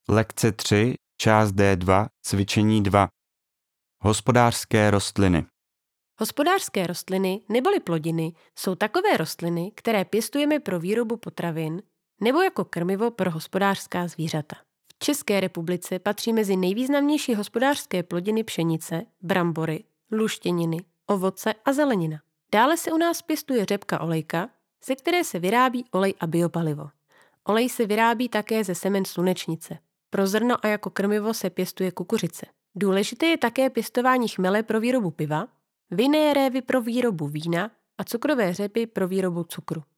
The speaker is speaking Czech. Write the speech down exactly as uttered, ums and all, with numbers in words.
Lekce tři, část D dva, cvičení dva. Hospodářské rostliny. Hospodářské rostliny neboli plodiny jsou takové rostliny, které pěstujeme pro výrobu potravin nebo jako krmivo pro hospodářská zvířata. V České republice patří mezi nejvýznamnější hospodářské plodiny pšenice, brambory, luštěniny, ovoce a zelenina. Dále se u nás pěstuje řepka olejka, ze které se vyrábí olej a biopalivo. Olej se vyrábí také ze semen slunečnice. Pro zrno a jako krmivo se pěstuje kukuřice. Důležité je také pěstování chmele pro výrobu piva, vinné révy pro výrobu vína a cukrové řepy pro výrobu cukru.